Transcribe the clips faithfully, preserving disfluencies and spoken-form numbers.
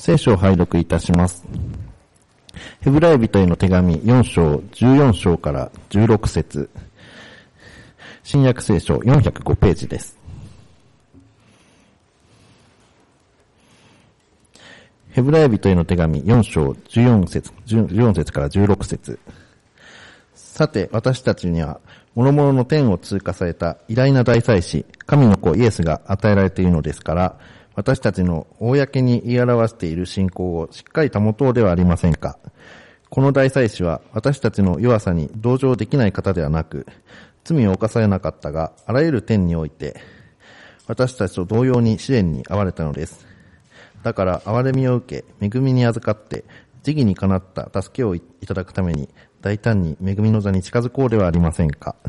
聖書を拝読いたします。ヘブライ人への手紙よん章じゅうよん章からじゅうろく節、新約聖書よんひゃくごページです。ヘブライ人への手紙よん章じゅうよん節、じゅうよん節からじゅうろく節。さて、私たちには諸々の天を通過された偉大な大祭司、神の子イエスが与えられているのですから、私たちの公に言い表している信仰をしっかり保とうではありませんか。この大祭司は私たちの弱さに同情できない方ではなく、罪を犯されなかったが、あらゆる点において、私たちと同様に試練に遭われたのです。だから、憐れみを受け、恵みに預かって、時義にかなった助けをいただくために、大胆に恵みの座に近づこうではありませんか。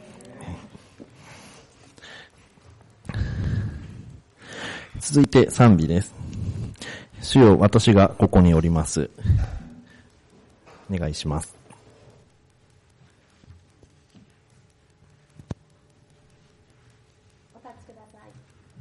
続いて賛美です。主よ、私がここにおります。お願いします。 お立ちください。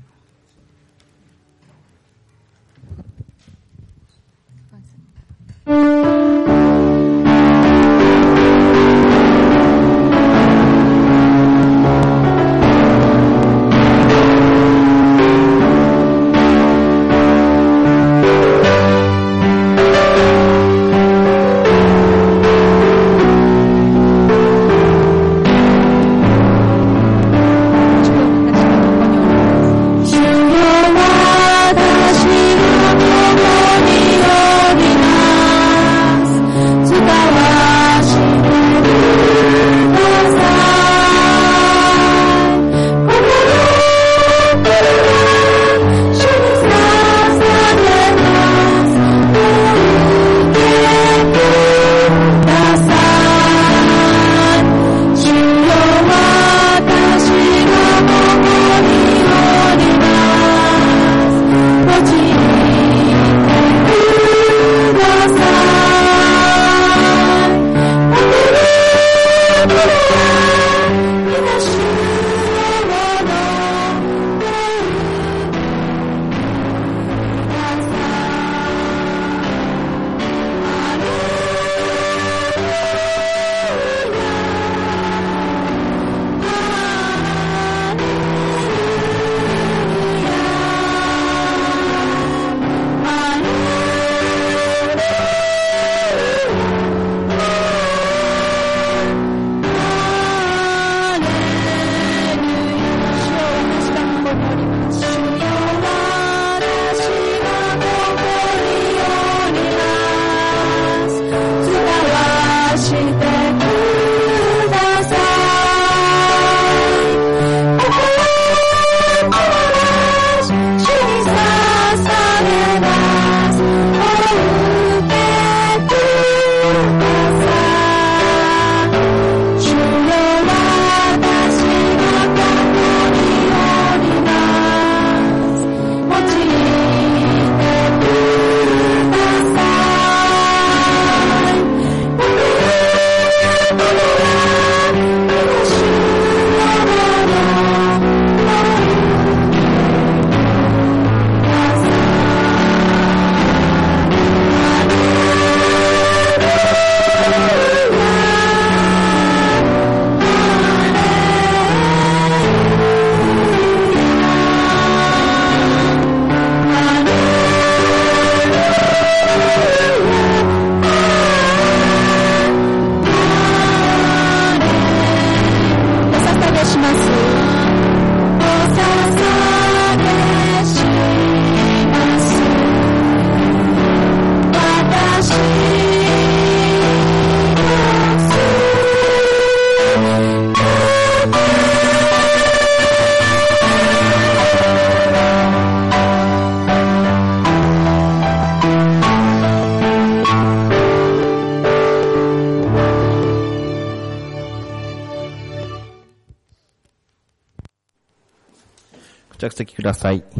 着席ください。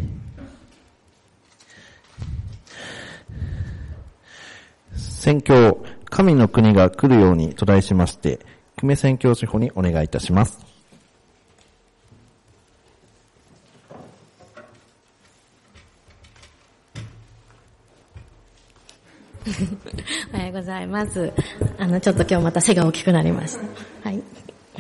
宣教、神の国が来るようにと題しまして、久米宣教師補にお願いいたします。 おはようございます。あの、ちょっと今日また背が大きくなりました。はい。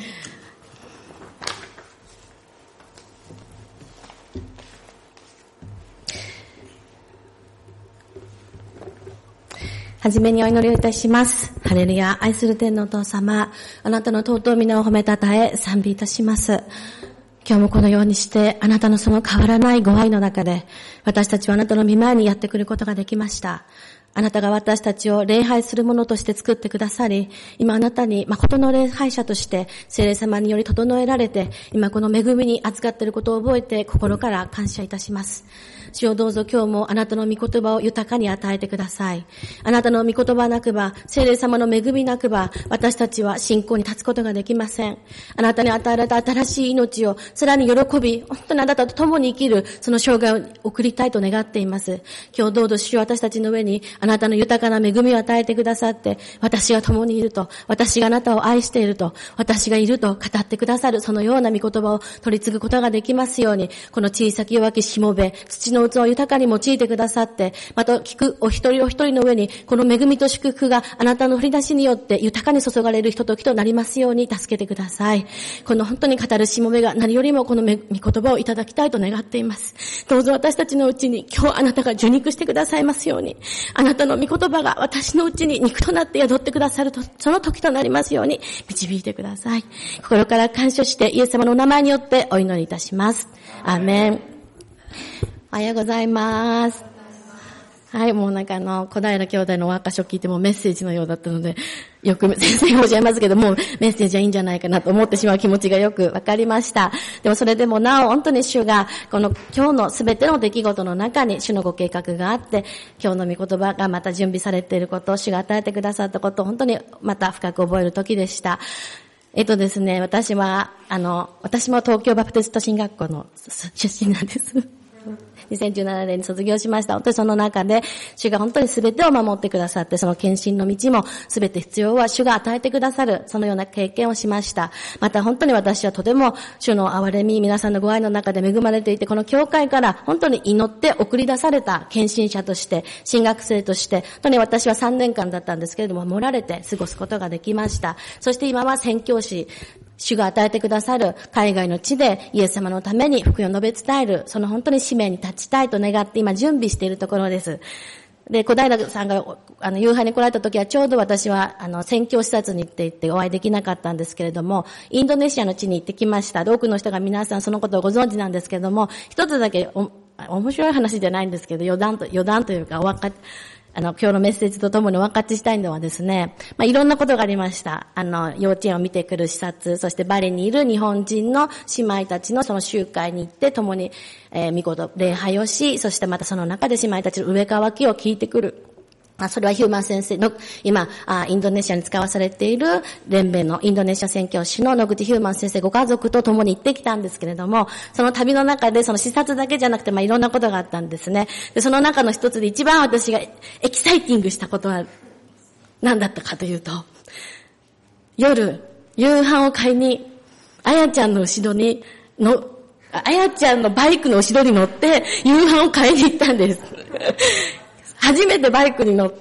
はじめにお祈りをいたします。ハレルヤ、愛する天のお父様、あなたの尊い皆を褒めたたえ、賛美いたします。今日もこのようにして、あなたのその変わらないご愛の中で、私たちはあなたの御前にやってくることができました。あなたが私たちを礼拝するものとして作ってくださり、今あなたに誠の礼拝者として聖霊様により整えられて、今この恵みに預かっていることを覚えて心から感謝いたします。主をどうぞ今日もあなたの御言葉を豊かに与えてください。あなたの御言葉なくば、聖霊様の恵みなくば、私たちは信仰に立つことができません。あなたに与えられた新しい命をさらに喜び、本当にあなたと共に生きるその生涯を送りたいと願っています。今日どうぞ主よ、私たちの上にあなたの豊かな恵みを与えてくださって、私が共にいると、私があなたを愛していると、私がいると語ってくださる、そのような御言葉を取り継ぐことができますように、この小さき弱きしもべ、土の器を豊かに用いてくださって、また聞くお一人お一人の上に、この恵みと祝福があなたの振り出しによって豊かに注がれるひとときとなりますように助けてください。この本当に語るしもべが何よりもこの御言葉をいただきたいと願っています。どうぞ私たちのうちに今日あなたが受肉してくださいますように、あなたの御言葉が私のうちに肉となって宿ってくださると、その時となりますように導いてください。心から感謝してイエス様のお名前によってお祈りいたします。アーメン。おはようございます。はい、もうなんかあの、小平兄弟のお証を聞いてもメッセージのようだったので、よく先生がおっしゃいますけども、メッセージはいいんじゃないかなと思ってしまう気持ちがよくわかりました。でもそれでもなお本当に主が、この今日のすべての出来事の中に主のご計画があって、今日の御言葉がまた準備されていることを主が与えてくださったことを本当にまた深く覚える時でした。えっとですね、私は、あの、私も東京バプテスト神学校の出身なんです。にせんじゅうななねんに卒業しました。本当にその中で、主が本当に全てを守ってくださって、その献身の道も全て必要は主が与えてくださる、そのような経験をしました。また本当に私はとても主の憐れみ、皆さんのご愛の中で恵まれていて、この教会から本当に祈って送り出された献身者として、神学生として、本当に私はさんねんかんだったんですけれども、守られて過ごすことができました。そして今は宣教師、主が与えてくださる海外の地でイエス様のために福音を述べ伝える、その本当に使命に立ちたいと願って今準備しているところです。で、小平さんがあの夕飯に来られた時はちょうど私はあの宣教視察に行っていてお会いできなかったんですけれども、インドネシアの地に行ってきました。多くの人が皆さんそのことをご存知なんですけれども、一つだけお面白い話じゃないんですけど、余談と余談というかお分かあの、今日のメッセージとともにお分かちしたいのはですね、まあ、いろんなことがありました。あの、幼稚園を見てくる視察、そしてバリにいる日本人の姉妹たちのその集会に行って、共に、えー、御事、礼拝をし、そしてまたその中で姉妹たちの上乾きを聞いてくる。あ、それはヒューマン先生の、今あ、インドネシアに使わされている連盟のインドネシア宣教師の野口ヒューマン先生ご家族と共に行ってきたんですけれども、その旅の中でその視察だけじゃなくて、まあ、いろんなことがあったんですね。で、その中の一つで一番私がエキサイティングしたことは何だったかというと、夜、夕飯を買いに、あやちゃんの後ろにの、あやちゃんのバイクの後ろに乗って、夕飯を買いに行ったんです。初めてバイクに乗って、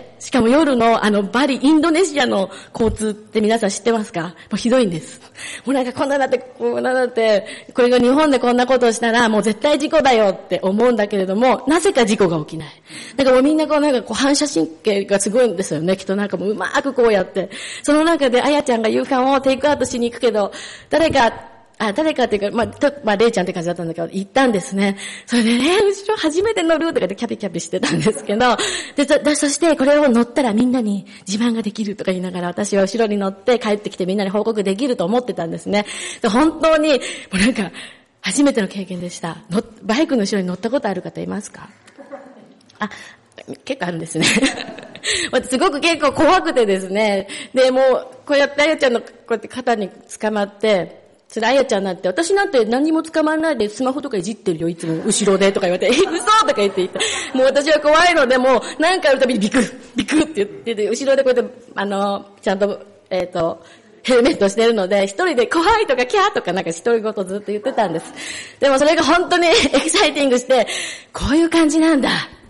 しかも夜のあのバリ、インドネシアの交通って皆さん知ってますか？もうひどいんです。もうなんかこんなだって、こんなだって、これが日本でこんなことをしたらもう絶対事故だよって思うんだけれども、なぜか事故が起きない。だからもうみんなこうなんかこう反射神経がすごいんですよね。きっとなんかもううまくこうやって。その中であやちゃんが夕飯をテイクアウトしに行くけど、誰か、あ、誰かっていうか、まあ、と、まあ、レイちゃんって感じだったんだけど、行ったんですね。それでね、後ろ初めて乗るとかでキャピキャピしてたんですけど、で、そ、でそしてこれを乗ったらみんなに自慢ができるとか言いながら、私は後ろに乗って帰ってきてみんなに報告できると思ってたんですね。で本当に、もうなんか、初めての経験でした。のバイクの後ろに乗ったことある方いますか？あ、結構あるんですね。すごく結構怖くてですね。で、もう、こうやってあやちゃんのこうやって肩に捕まって、それあやちゃんなんて、私なんて何も捕まらないでスマホとかいじってるよ、いつも後ろでとか言われて、え、嘘とか言って言った。もう私は怖いので、もう何回やるたびにビクッ、ビクッって言ってて、後ろでこうやって、あの、ちゃんと、えっと、ヘルメットしてるので、一人で怖いとかキャーとかなんか独り言ずっと言ってたんです。でもそれが本当にエキサイティングして、こういう感じなんだ。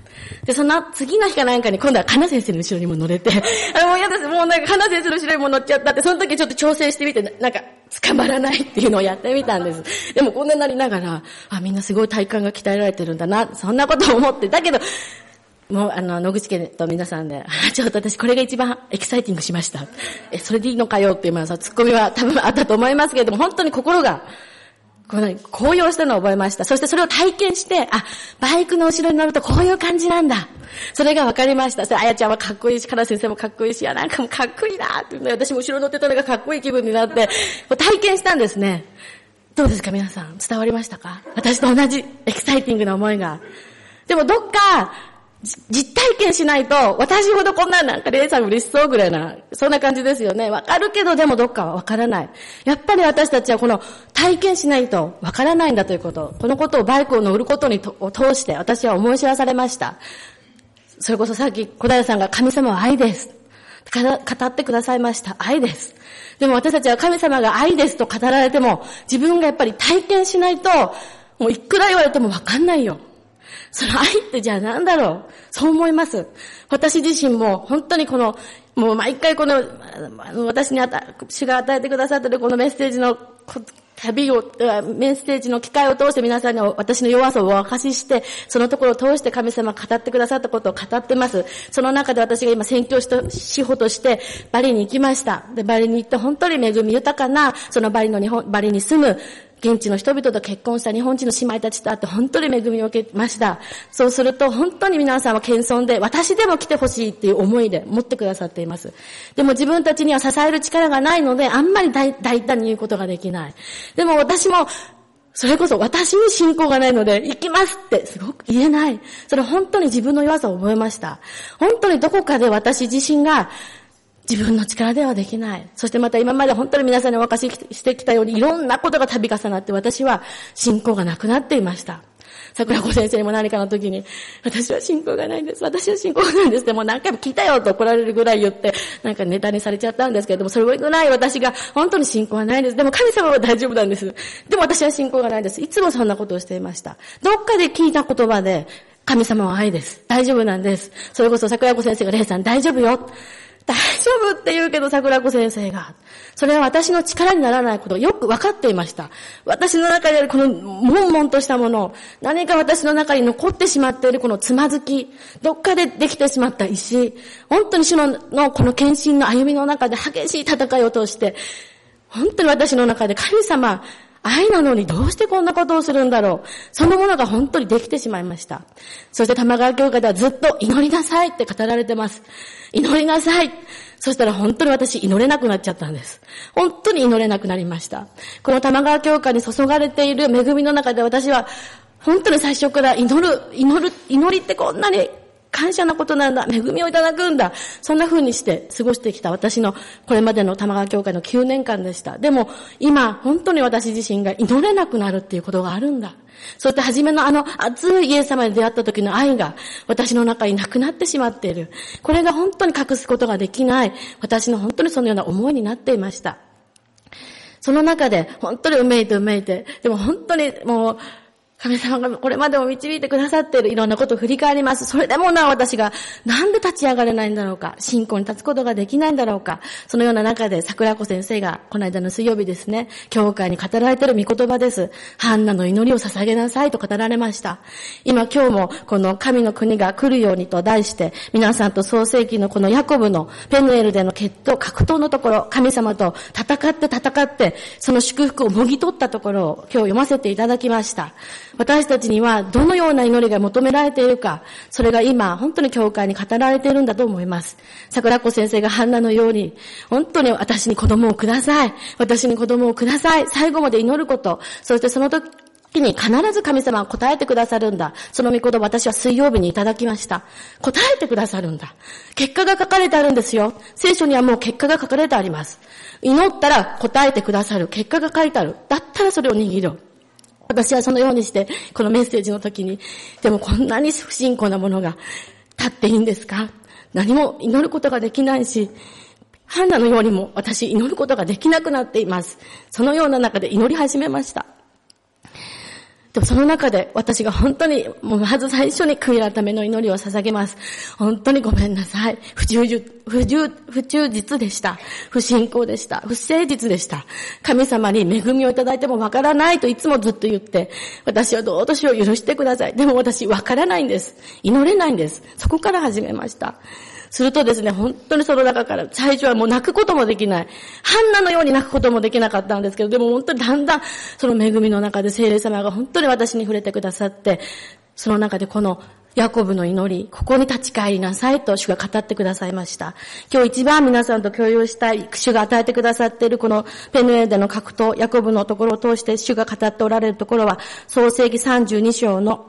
で、その次の日かなんかに今度はカナ先生の後ろにも乗れて、あれもう嫌です。もうなんかカナ先生の後ろにも乗っちゃったって、その時ちょっと挑戦してみて、なんか捕まらないっていうのをやってみたんです。でもこんなになりながら、あ、みんなすごい体幹が鍛えられてるんだな、そんなことを思って、だけど、もうあの、野口家と皆さんで、あ、ちょっと私これが一番エキサイティングしました。え、それでいいのかよっていう、まあ、ツッコミは多分あったと思いますけれども、本当に心が、こう高揚したのを覚えました。そしてそれを体験して、あ、バイクの後ろに乗るとこういう感じなんだ。それが分かりました。それあやちゃんはかっこいいし、カナ先生もかっこいいし、いやなんかもうかっこいいなって、ね、私も後ろ乗ってたのがかっこいい気分になって、体験したんですね。どうですか皆さん、伝わりましたか？私と同じエキサイティングな思いが。でもどっか、実体験しないと、私ほどこんななんかレイさん嬉しそうぐらいな、そんな感じですよね。わかるけどでもどっかはわからない。やっぱり私たちはこの体験しないとわからないんだということ。このことをバイクを乗ることにとを通して私は思い知らされました。それこそさっき小平さんが神様は愛です。語ってくださいました。愛です。でも私たちは神様が愛ですと語られても、自分がやっぱり体験しないと、もういくら言われてもわかんないよ。その愛ってじゃあ何だろう。そう思います。私自身も本当にこの、もう毎回この、私に主が与えてくださっているこのメッセージの旅を、メッセージの機会を通して皆さんに私の弱さをお明かしして、そのところを通して神様が語ってくださったことを語ってます。その中で私が今宣教師と、司法としてバリに行きました。で、バリに行って本当に恵み豊かな、そのバリの日本、バリに住む、現地の人々と結婚した日本人の姉妹たちと会って本当に恵みを受けました。そうすると本当に皆さんは謙遜で私でも来てほしいっていう思いで持ってくださっています。でも自分たちには支える力がないのであんまり大胆に言うことができない。でも私もそれこそ私に信仰がないので行きますってすごく言えない。それ本当に自分の弱さを覚えました。本当にどこかで私自身が自分の力ではできない。そしてまた今まで本当に皆さんにお明かししてきたようにいろんなことが度重なって私は信仰がなくなっていました。桜子先生にも何かの時に私は信仰がないんです。私は信仰がないんですってもう何回も聞いたよと怒られるぐらい言ってなんかネタにされちゃったんですけれどもそれぐらい私が本当に信仰がないんです。でも神様は大丈夫なんです。でも私は信仰がないんです。いつもそんなことをしていました。どっかで聞いた言葉で神様は愛です。大丈夫なんです。それこそ桜子先生がレイさん大丈夫よ。大丈夫って言うけど桜子先生が。それは私の力にならないことをよく分かっていました。私の中にあるこの悶々としたもの、何か私の中に残ってしまっているこのつまずき、どっかでできてしまった石、本当に主の、のこの献身の歩みの中で激しい戦いを通して、本当に私の中で神様、愛なのにどうしてこんなことをするんだろう。そのものが本当にできてしまいました。そして玉川教会ではずっと祈りなさいって語られてます。祈りなさい。そしたら本当に私祈れなくなっちゃったんです。本当に祈れなくなりました。この玉川教会に注がれている恵みの中で私は本当に最初から祈る、祈る、祈りってこんなに感謝なことなんだ。恵みをいただくんだ。そんな風にして過ごしてきた私のこれまでの玉川教会のきゅうねんかんでした。でも今本当に私自身が祈れなくなるっていうことがあるんだ。そして初めのあの熱いイエス様に出会った時の愛が私の中になくなってしまっている。これが本当に隠すことができない私の本当にそのような思いになっていました。その中で本当にうめいてうめいて、でも本当にもう神様がこれまでも導いてくださっているいろんなことを振り返ります。それでもな私がなんで立ち上がれないんだろうか。信仰に立つことができないんだろうか。そのような中で桜子先生がこの間の水曜日ですね、教会に語られている御言葉です。ハンナの祈りを捧げなさいと語られました。今今日もこの神の国が来るようにと題して皆さんと創世記のこのヤコブのペヌエルでの決闘、格闘のところ、神様と戦って戦ってその祝福をもぎ取ったところを今日読ませていただきました。私たちにはどのような祈りが求められているか、それが今本当に教会に語られているんだと思います。桜子先生がハンナのように、本当に私に子供をください。私に子供をください。最後まで祈ること。そしてその時に必ず神様は答えてくださるんだ。その御言葉私は水曜日にいただきました。答えてくださるんだ。結果が書かれてあるんですよ。聖書にはもう結果が書かれてあります。祈ったら答えてくださる。結果が書いてある。だったらそれを握る。私はそのようにして、このメッセージの時に、でもこんなに不信仰なものが立っていいんですか？何も祈ることができないし、ハンナのようにも私祈ることができなくなっています。そのような中で祈り始めました。 でもその中で私が本当に、もうまず最初に悔い改めの祈りを捧げます。本当にごめんなさい。不忠実、不忠、不忠実でした。不信仰でした。不誠実でした。神様に恵みをいただいてもわからないといつもずっと言って、私はどうしよう許してください。でも私わからないんです。祈れないんです。そこから始めました。するとですね、本当にその中から、最初はもう泣くこともできない。ハンナのように泣くこともできなかったんですけど、でも本当にだんだん、その恵みの中で聖霊様が本当に私に触れてくださって、その中でこのヤコブの祈り、ここに立ち返りなさいと主が語ってくださいました。今日一番皆さんと共有したい、主が与えてくださっているこのペヌエルでの格闘、ヤコブのところを通して主が語っておられるところは、創世記さんじゅうに章の、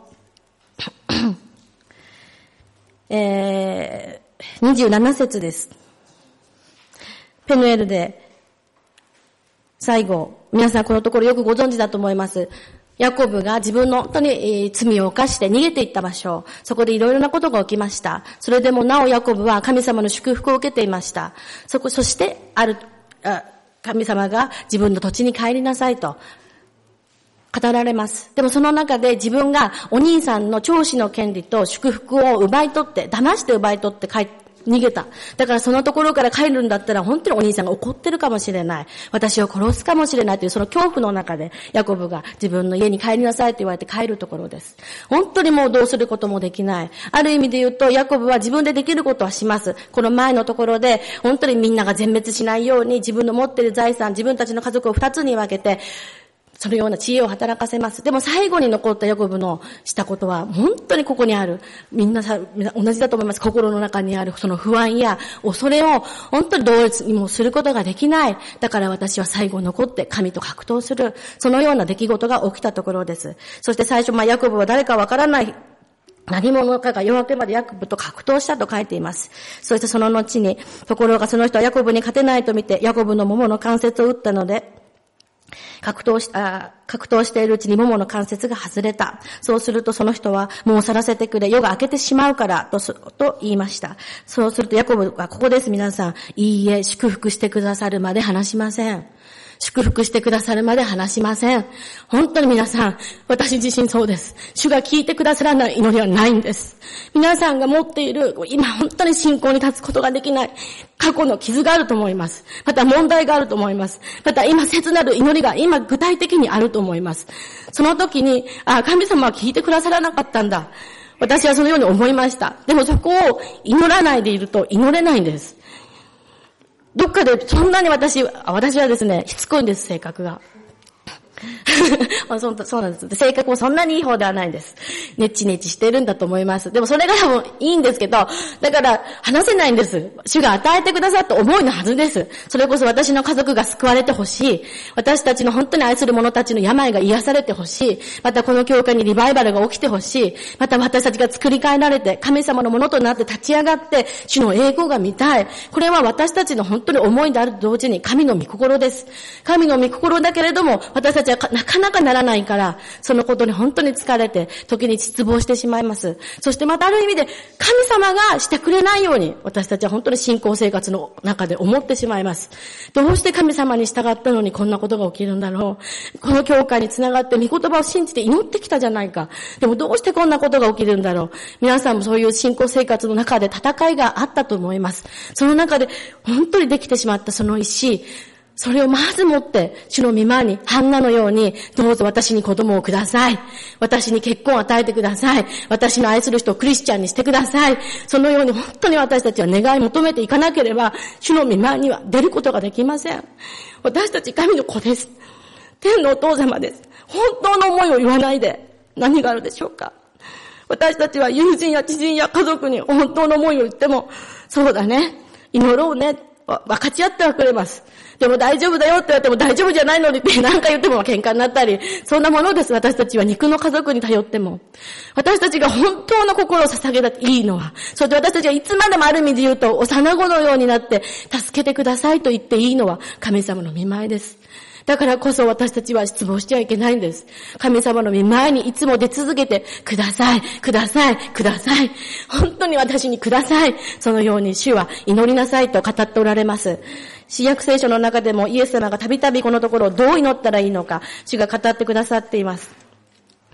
えー、にじゅうなな節です。ペヌエルで、最後、皆さんこのところよくご存知だと思います。ヤコブが自分の本当に罪を犯して逃げていった場所、そこでいろいろなことが起きました。それでもなおヤコブは神様の祝福を受けていました。そこ、そして、ある、あ神様が自分の土地に帰りなさいと、語られます。でもその中で自分がお兄さんの長子の権利と祝福を奪い取って、騙して奪い取って帰って、逃げた。だからそのところから帰るんだったら本当にお兄さんが怒ってるかもしれない。私を殺すかもしれないというその恐怖の中でヤコブが自分の家に帰りなさいと言われて帰るところです。本当にもうどうすることもできない。ある意味で言うとヤコブは自分でできることはします。この前のところで本当にみんなが全滅しないように自分の持っている財産、自分たちの家族を二つに分けてそのような知恵を働かせます。でも最後に残ったヤコブのしたことは本当にここにある。みんなさ、みんな同じだと思います。心の中にあるその不安や恐れを本当に同一にもすることができない。だから私は最後残って神と格闘する。そのような出来事が起きたところです。そして最初、まあヤコブは誰かわからない。何者かが夜明けまでヤコブと格闘したと書いています。そしてその後に、ところがその人はヤコブに勝てないと見て、ヤコブの桃の関節を打ったので、格闘し、あ格闘しているうちに桃の関節が外れた。そうするとその人はもう去らせてくれ、夜が明けてしまうからと、と言いました。そうするとヤコブはここです皆さん。いいえ、祝福してくださるまで話しません。祝福してくださるまで話しません。本当に皆さん、私自身そうです。主が聞いてくださらない祈りはないんです。皆さんが持っている、今本当に信仰に立つことができない過去の傷があると思います。また問題があると思います。また今切なる祈りが今具体的にあると思います。その時に、あ、神様は聞いてくださらなかったんだ。私はそのように思いました。でもそこを祈らないでいると祈れないんです。どっかでそんなに私、私はですね、しつこいんです、性格が。まあ、そそうなんです。性格もそんなにいい方ではないです。ネチネチしてるんだと思います。でもそれがもいいんですけど、だから話せないんです。主が与えてくださった思いのはずです。それこそ私の家族が救われてほしい。私たちの本当に愛する者たちの病が癒されてほしい。またこの教会にリバイバルが起きてほしい。また私たちが作り変えられて、神様のものとなって立ち上がって、主の栄光が見たい。これは私たちの本当に思いであると同時に神の御心です。神の御心だけれども、私たちはなかなかならないから、そのことに本当に疲れて、時に失望してしまいます。そしてまたある意味で、神様がしてくれないように、私たちは本当に信仰生活の中で思ってしまいます。どうして神様に従ったのにこんなことが起きるんだろう。この教会につながって御言葉を信じて祈ってきたじゃないか。でもどうしてこんなことが起きるんだろう。皆さんもそういう信仰生活の中で戦いがあったと思います。その中で本当にできてしまったその石、それをまず持って、主の御前に、ハンナのように、どうぞ私に子供をください。私に結婚を与えてください。私の愛する人をクリスチャンにしてください。そのように本当に私たちは願い求めていかなければ、主の御前には出ることができません。私たち神の子です。天のお父様です。本当の思いを言わないで、何があるでしょうか。私たちは友人や知人や家族に本当の思いを言っても、そうだね、祈ろうね、分かち合ってはくれます。でも大丈夫だよって言われても大丈夫じゃないのにって何か言っても喧嘩になったり、そんなものです。私たちは肉の家族に頼っても。私たちが本当の心を捧げたっていいのは、それで私たちはいつまでもある意味で言うと幼子のようになって助けてくださいと言っていいのは神様の御前です。だからこそ私たちは失望しちゃいけないんです。神様の御前にいつも出続けて、ください、ください、ください。本当に私にください。そのように主は祈りなさいと語っておられます。新約聖書の中でもイエス様がたびたびこのところをどう祈ったらいいのか、主が語ってくださっています。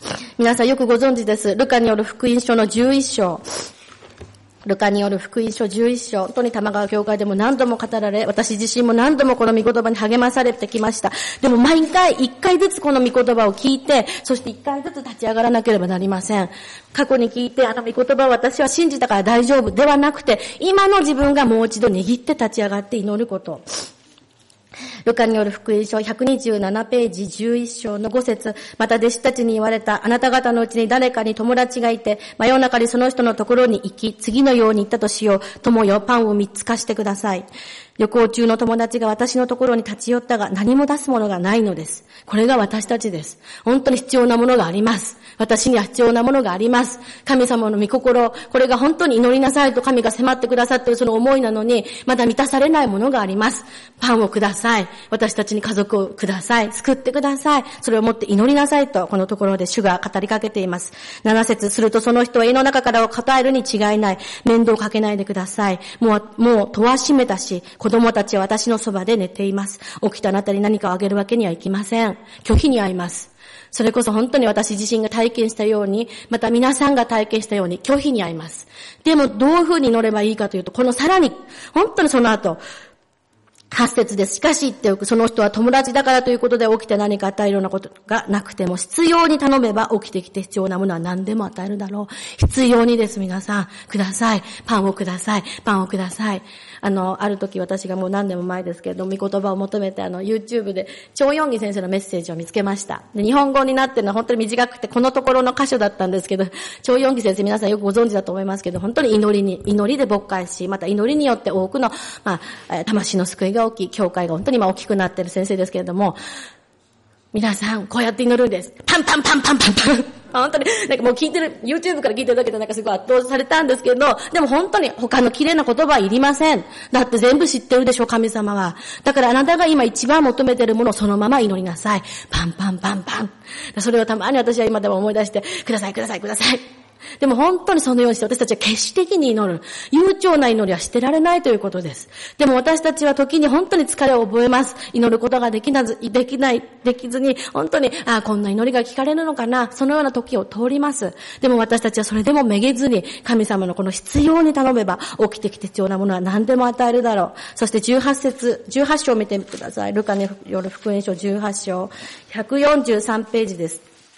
皆さんよくご存知です。ルカによる福音書のじゅういっ章。ルカによる福音書じゅういっ章。本当に玉川教会でも何度も語られ、私自身も何度もこの御言葉に励まされてきました。でも毎回一回ずつこの御言葉を聞いて、そして一回ずつ立ち上がらなければなりません。過去に聞いて、あの御言葉を私は信じたから大丈夫ではなくて、今の自分がもう一度握って立ち上がって祈ること。ルカによる福音書ひゃくにじゅうななページじゅういっ章のご節、また弟子たちに言われた、あなた方のうちに誰かに友達がいて、真夜中にその人のところに行き、次のように言ったとしよう。友よ、パンを三つ貸してください。旅行中の友達が私のところに立ち寄ったが、何も出すものがないのです。これが私たちです。本当に必要なものがあります。私には必要なものがあります。神様の御心、これが本当に祈りなさいと神が迫ってくださっているその思いなのに、まだ満たされないものがあります。パンをください。私たちに家族をください。救ってください。それをもって祈りなさいと、このところで主が語りかけています。なな節、するとその人は家の中からを答えるに違いない。面倒をかけないでください。もう、もう戸は閉めたし、子供たちは私のそばで寝ています。起きたあなたに何かをあげるわけにはいきません。拒否に遭います。それこそ本当に私自身が体験したように、また皆さんが体験したように拒否に遭います。でもどういうふうに乗ればいいかというと、このさらに、本当にその後、はち節です。しかし言っておく。その人は友達だからということで起きて何か与えるようなことがなくても、必要に頼めば起きてきて必要なものは何でも与えるだろう。必要にです、皆さん。ください。パンをください。パンをください。あの、ある時私がもう何年も前ですけれども、御言葉を求めてあの、YouTube で、張四義先生のメッセージを見つけました。で、日本語になってるのは本当に短くて、このところの箇所だったんですけど、張四義先生皆さんよくご存知だと思いますけど、本当に祈りに、祈りで勃会し、また祈りによって多くの、まあ、魂の救いが起き、教会が本当に今大きくなっている先生ですけれども、皆さん、こうやって祈るんです。パンパンパンパンパンパン。本当に、なんかもう聞いてる、YouTube から聞いてるだけでなんかすごい圧倒されたんですけど、でも本当に他の綺麗な言葉はいりません。だって全部知ってるでしょ、神様は。だからあなたが今一番求めているものをそのまま祈りなさい。パンパンパンパン。それをたまに私は今でも思い出して、くださいくださいください。でも本当にそのようにして私たちは決死的に祈る。悠長な祈りはしてられないということです。でも私たちは時に本当に疲れを覚えます。祈ることができなず、できない、できずに、本当に、ああ、こんな祈りが聞かれるのかな。そのような時を通ります。でも私たちはそれでもめげずに、神様のこの必要に頼めば、起きてきて必要なものは何でも与えるだろう。そしてじゅうはち節、じゅうはち章を見てみてください。ルカによる福音書じゅうはち章、ひゃくよんじゅうさんページです。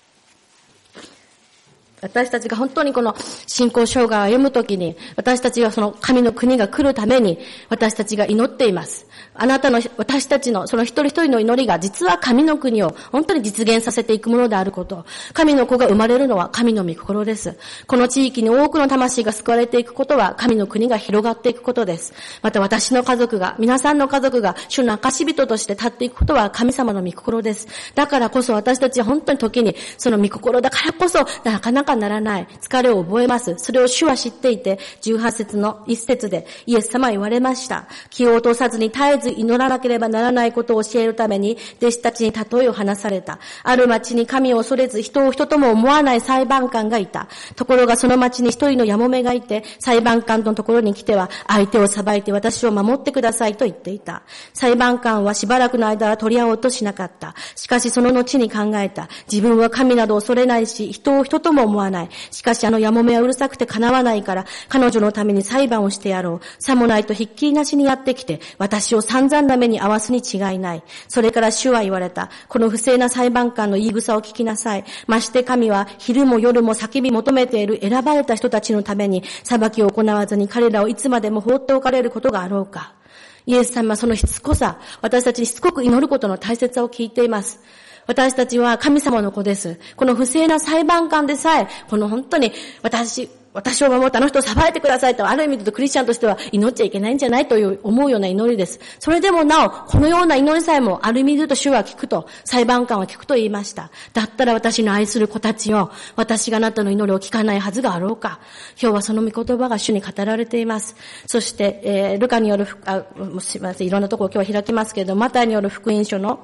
私たちが本当にこの信仰生涯を歩むときに、私たちはその神の国が来るために、私たちが祈っています。あなたの、私たちのその一人一人の祈りが実は神の国を本当に実現させていくものであること。神の子が生まれるのは神の御心です。この地域に多くの魂が救われていくことは神の国が広がっていくことです。また私の家族が、皆さんの家族が主の証人として立っていくことは神様の御心です。だからこそ私たちは本当に時にその御心だからこそなかなかならない。疲れを覚えます。それを主は知っていて、じゅうはち節のいち節でイエス様は言われました。気を落とさずに絶えず祈らなければならないことを教えるために、弟子たちに例えを話された。ある町に神を恐れず人を人とも思わない裁判官がいた。ところがその町に一人のやもめがいて、裁判官のところに来ては、相手を裁いて私を守ってくださいと言っていた。裁判官はしばらくの間は取り合おうとしなかった。しかしその後に考えた。自分は神など恐れないし、人を人とも思わない。しかしあのやもめはうるさくて叶わないから、彼女のために裁判をしてやろう。さもないとひっきりなしにやってきて、私を散々な目に合わすに違いない。それから主は言われた。この不正な裁判官の言い草を聞きなさい。まして神は昼も夜も叫び求めている選ばれた人たちのために裁きを行わずに彼らをいつまでも放っておかれることがあろうか。イエス様はそのしつこさ、私たちにしつこく祈ることの大切さを聞いています。私たちは神様の子です。この不正な裁判官でさえ、この本当に私、私を守ってあの人を裁いてくださいと、ある意味でクリスチャンとしては祈っちゃいけないんじゃないという思うような祈りです。それでもなお、このような祈りさえもある意味で言うと主は聞くと、裁判官は聞くと言いました。だったら私の愛する子たちよ、私があなたの祈りを聞かないはずがあろうか。今日はその御言葉が主に語られています。そして、えー、ルカによる、あ、すみません、いろんなところを今日は開きますけれども、マタイによる福音書の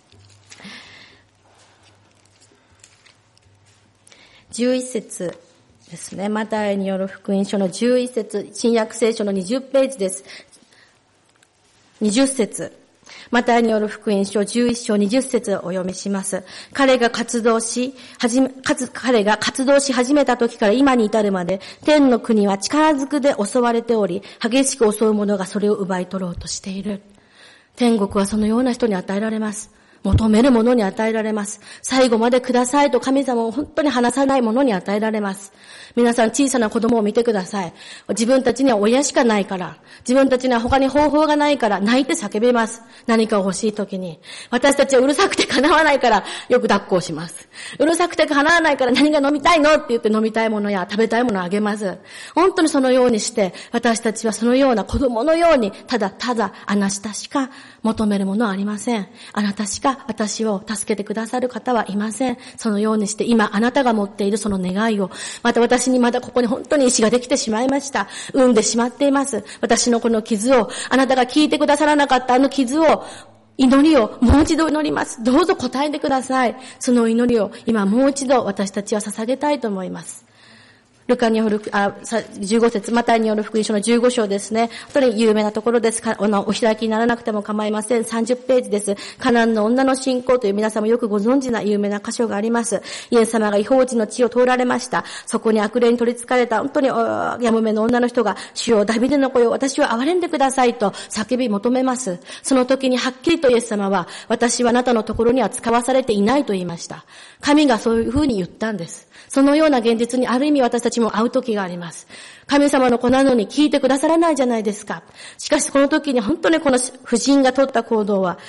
じゅういち節ですね。マタイによる福音書のじゅういち節、新約聖書のにじゅうページです。にじゅっ節。 マタイによる福音書じゅういっ章にじゅっ節をお読みします。彼が活動し、はじめ、かつ、彼が活動し始めた時から今に至るまで、天の国は力ずくで襲われており、激しく襲う者がそれを奪い取ろうとしている。天国はそのような人に与えられます。求めるものに与えられます。最後までくださいと神様を本当に離さないものに与えられます。皆さん小さな子供を見てください。自分たちには親しかないから、自分たちには他に方法がないから泣いて叫びます。何かを欲しい時に。私たちはうるさくて叶わないからよく抱っこをします。うるさくて叶わないから何が飲みたいのって言って飲みたいものや食べたいものをあげます。本当にそのようにして私たちはそのような子供のようにただただあなたしか求めるものはありません。あなたしか私を助けてくださる方はいません。そのようにして今あなたが持っているその願いを、また私にまだここに本当に石ができてしまいました。産んでしまっています。私のこの傷を、あなたが聞いてくださらなかったあの傷を、祈りをもう一度祈ります。どうぞ答えてください。その祈りを今もう一度私たちは捧げたいと思います。ルカによる、あ、じゅうご節、マタイによる福音書のじゅうご章ですね。本当に有名なところです。おの、お開きにならなくても構いません。さんじゅっページです。カナンの女の信仰という皆さんもよくご存知な有名な箇所があります。イエス様が異邦人の地を通られました。そこに悪霊に取り憑かれた本当にやむめの女の人が、主よダビデの子よ、私を憐れんでくださいと叫び求めます。その時にはっきりとイエス様は、私はあなたのところには使わされていないと言いました。神がそういうふうに言ったんです。そのような現実にある意味私たちも会う時があります。神様の子なのに聞いてくださらないじゃないですか。しかしこの時に本当にこの婦人が取った行動は、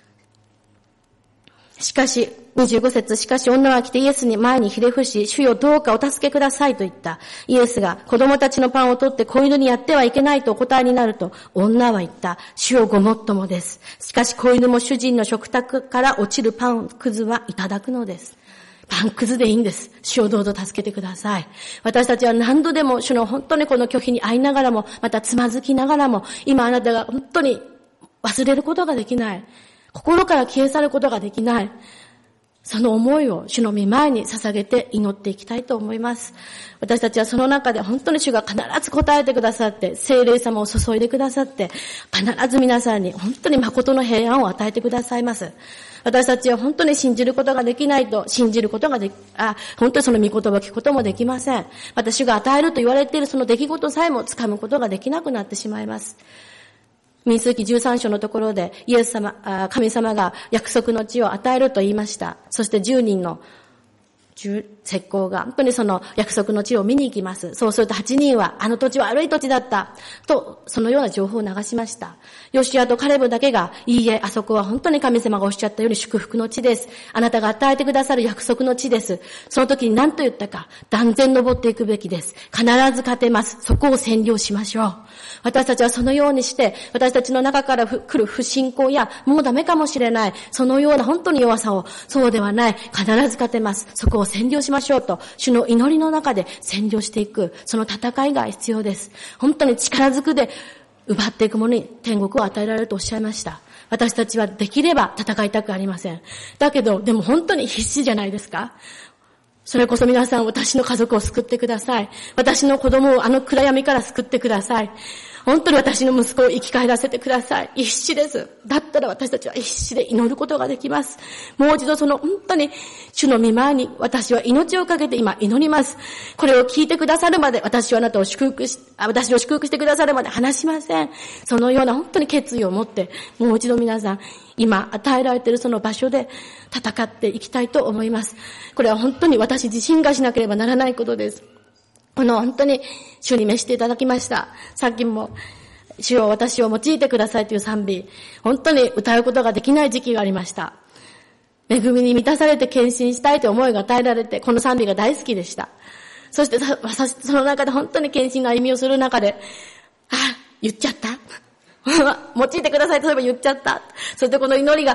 しかし、にじゅうご節、しかし女は来てイエスに前にひれ伏し、主よどうかお助けくださいと言った。イエスが子供たちのパンを取って子犬にやってはいけないとお答えになると、女は言った。主よごもっともです。しかし子犬も主人の食卓から落ちるパンくずはいただくのです。パンくずでいいんです。主をどうぞ助けてください。私たちは何度でも主の本当にこの拒否に遭いながらも、またつまずきながらも、今あなたが本当に忘れることができない。心から消え去ることができない。その思いを主の御前に捧げて祈っていきたいと思います。私たちはその中で本当に主が必ず答えてくださって、聖霊様を注いでくださって、必ず皆さんに本当に誠の平安を与えてくださいます。私たちは本当に信じることができないと、信じることができ、あ、本当にその御言葉を聞くこともできません。私が与えると言われているその出来事さえも掴むことができなくなってしまいます。民数記じゅうさん章のところで、イエス様、神様が約束の地を与えると言いました。そしてじゅうにんの石膏が本当にその約束の地を見に行きます。そうするとはちにんはあの土地は悪い土地だったと、そのような情報を流しました。ヨシュアとカレブだけが、いいえ、あそこは本当に神様がおっしゃったように祝福の地です。あなたが与えてくださる約束の地です。その時に何と言ったか、断然登っていくべきです。必ず勝てます。そこを占領しましょう。私たちはそのようにして、私たちの中から来る不信仰や、もうダメかもしれない、そのような本当に弱さを、そうではない、必ず勝てます。そこを占領しましょうと、主の祈りの中で占領していく、その戦いが必要です。本当に力ずくで奪っていくものに天国を与えられるとおっしゃいました。私たちはできれば戦いたくありません。だけど、でも本当に必死じゃないですか。それこそ皆さん、私の家族を救ってください。私の子供をあの暗闇から救ってください。本当に私の息子を生き返らせてください。必死です。だったら私たちは必死で祈ることができます。もう一度その本当に主の御前に私は命をかけて今祈ります。これを聞いてくださるまで私はあなたを祝福し、私を祝福してくださるまで話しません。そのような本当に決意を持って、もう一度皆さん、今与えられているその場所で戦っていきたいと思います。これは本当に私自身がしなければならないことです。この本当に主に召していただきました。さっきも主を私を用いてくださいという賛美、本当に歌うことができない時期がありました。恵みに満たされて献身したいという思いが与えられて、この賛美が大好きでした。そしてその中で本当に献身の歩みをする中で、あ、言っちゃった。用いてくださいとそういえば言っちゃった。そしてこの祈りが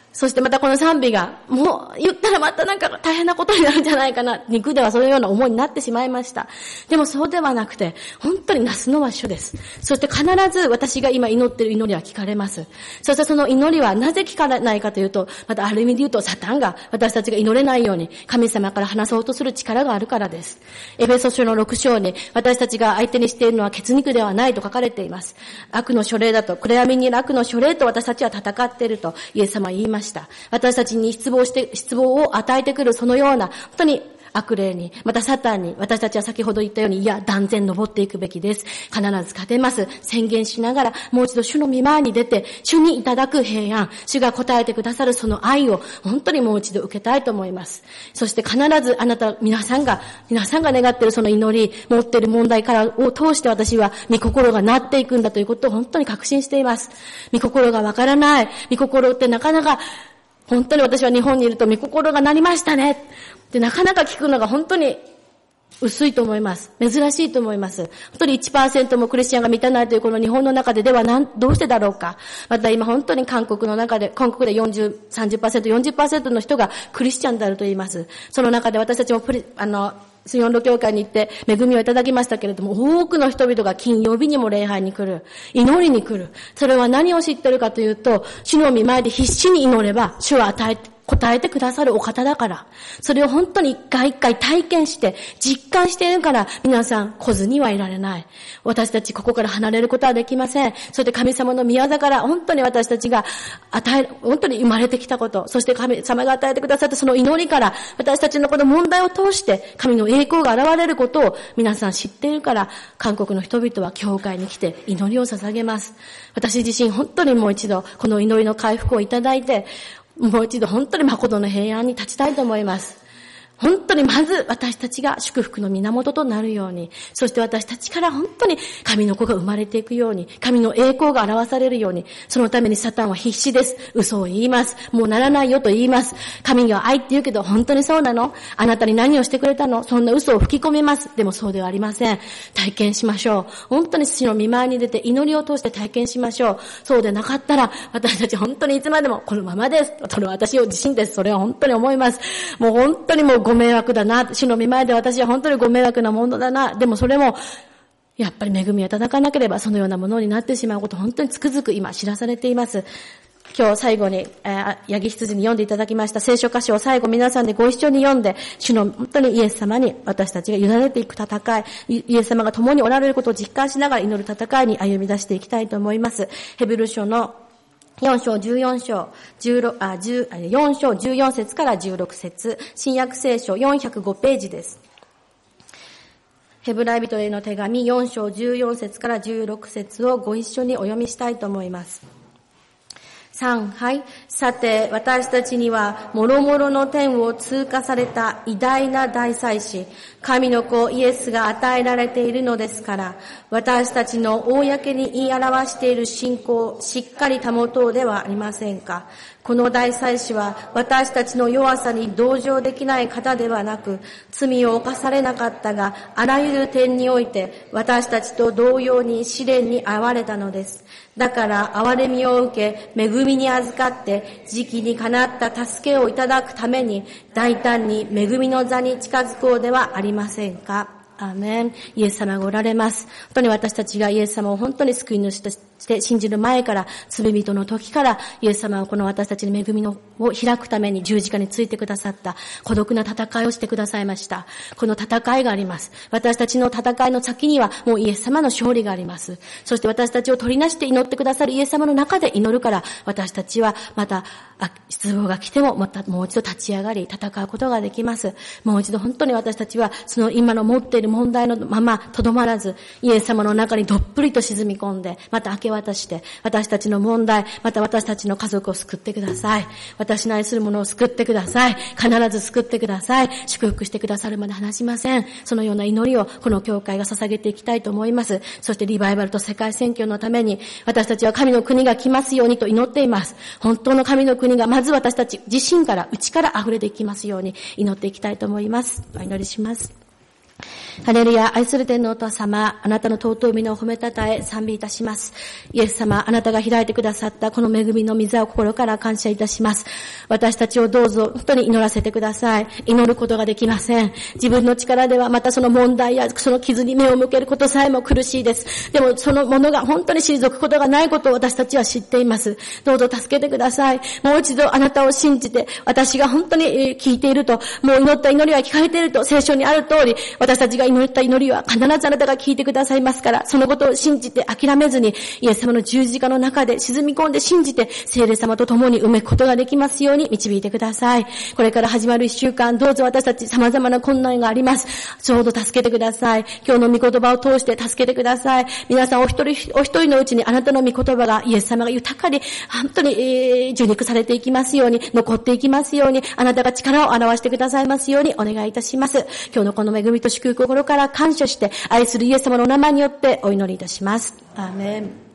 そしてまたこの賛美が、もう言ったらまたなんか大変なことになるんじゃないかな。肉ではそのような思いになってしまいました。でもそうではなくて、本当になすのは主です。そして必ず私が今祈っている祈りは聞かれます。そしてその祈りはなぜ聞かないかというと、またある意味で言うとサタンが私たちが祈れないように神様から離そうとする力があるからです。エフェソ書のろく章に私たちが相手にしているのは血肉ではないと書かれています。悪の書霊だと、暗闇にいる悪の書霊と私たちは戦っているとイエス様は言いました。私たちに失望して、失望を与えてくるそのような、本当に悪霊に、またサタンに、私たちは先ほど言ったように、いや、断然登っていくべきです。必ず勝てます。宣言しながら、もう一度主の御前に出て、主にいただく平安、主が答えてくださるその愛を、本当にもう一度受けたいと思います。そして必ずあなた、皆さんが、皆さんが願っているその祈り、持っている問題からを通して私は、御心がなっていくんだということを本当に確信しています。御心がわからない。御心ってなかなか、本当に私は日本にいると御心がなりましたね。で、なかなか聞くのが本当に薄いと思います。珍しいと思います。本当に いちパーセント もクリスチャンが満たないというこの日本の中でではなん、どうしてだろうか。また今本当に韓国の中で、韓国でよんじゅう、さんじゅっパーセント、よんじゅっパーセント の人がクリスチャンであると言います。その中で私たちもプリ、あの、水温路教会に行って恵みをいただきましたけれども、多くの人々が金曜日にも礼拝に来る。祈りに来る。それは何を知っているかというと、主の御前で必死に祈れば、主は与えて、答えてくださるお方だから。それを本当に一回一回体験して、実感しているから、皆さん来ずにはいられない。私たちここから離れることはできません。そして神様の御業から本当に私たちが与え、本当に生まれてきたこと、そして神様が与えてくださったその祈りから、私たちのこの問題を通して、神の栄光が現れることを皆さん知っているから、韓国の人々は教会に来て祈りを捧げます。私自身本当にもう一度、この祈りの回復をいただいて、もう一度本当に誠の平安に立ちたいと思います。本当にまず私たちが祝福の源となるように、そして私たちから本当に神の子が生まれていくように、神の栄光が表されるように、そのためにサタンは必死です。嘘を言います。もうならないよと言います。神が愛って言うけど本当にそうなの？あなたに何をしてくれたの？そんな嘘を吹き込みます。でもそうではありません。体験しましょう。本当に主の御前に出て祈りを通して体験しましょう。そうでなかったら私たち本当にいつまでもこのままです。それは私自身です。それは本当に思います。もう本当にもうご迷惑だな。主の御前で私は本当にご迷惑なものだな。でもそれも、やっぱり恵みをいただかなければそのようなものになってしまうこと本当につくづく今知らされています。今日最後に、えー、ヤギ羊に読んでいただきました聖書箇所を最後皆さんでご一緒に読んで、主の本当にイエス様に私たちが委ねていく戦い、イエス様が共におられることを実感しながら祈る戦いに歩み出していきたいと思います。ヘブル書のよん章じゅうよん章、じゅうろく、あ、じゅう、よん章じゅうよん節からじゅうろく節、新約聖書よんひゃくごページです。ヘブライ人への手紙よん章じゅうよん節からじゅうろく節をご一緒にお読みしたいと思います。さん、はい。さて、私たちには、もろもろの天を通過された偉大な大祭司、神の子イエスが与えられているのですから、私たちの公に言い表している信仰をしっかり保とうではありませんか。この大祭司は私たちの弱さに同情できない方ではなく、罪を犯されなかったが、あらゆる点において私たちと同様に試練に遭われたのです。だから憐れみを受け、恵みに預かって、時期にかなった助けをいただくために、大胆に恵みの座に近づこうではありませんか。アーメン。イエス様がおられます。本当に私たちがイエス様を本当に救い主として信じる前から、罪人の時から、イエス様はこの私たちに恵みのを開くために十字架についてくださった、孤独な戦いをしてくださいました。この戦いがあります。私たちの戦いの先には、もうイエス様の勝利があります。そして私たちを取りなして祈ってくださるイエス様の中で祈るから、私たちはまた、失望が来ても、またもう一度立ち上がり、戦うことができます。もう一度本当に私たちは、その今の持っている問題のままとどまらず、イエス様の中にどっぷりと沈み込んで、また明け渡して、私たちの問題、また私たちの家族を救ってください。私の愛する者を救ってください。必ず救ってください。祝福してくださるまで話しません。そのような祈りをこの教会が捧げていきたいと思います。そしてリバイバルと世界宣教のために、私たちは神の国が来ますようにと祈っています。本当の神の国がまず私たち自身から、内から溢れていきますように祈っていきたいと思います。お祈りします。 ハレルヤ、愛する天のお父様、あなたの尊い皆を褒めたたえ、賛美いたします。イエス様、あなたが開いてくださったこの恵みの水を心から感謝いたします。私たちをどうぞ本当に祈らせてください。祈ることができません。自分の力ではまたその問題やその傷に目を向けることさえも苦しいです。でもそのものが本当に退くことがないことを私たちは知っています。どうぞ助けてください。もう一度あなたを信じて、私が本当に聞いていると、もう祈った祈りは聞かれていると、聖書にある通り、私たちが祈った祈りは必ずあなたが聞いてくださいますから、そのことを信じて諦めずに、イエス様の十字架の中で沈み込んで信じて、聖霊様と共に埋めることができますように導いてください。これから始まる一週間、どうぞ私たち様々な困難があります。ちょうど助けてください。今日の御言葉を通して助けてください。皆さんお一人お一人のうちにあなたの御言葉がイエス様が豊かに本当に、えー、受肉されていきますように、残っていきますように、あなたが力を表してくださいますようにお願いいたします。今日のこの恵みと祝福を心から感謝して、愛するイエス様のお名前によってお祈りいたします。アーメン。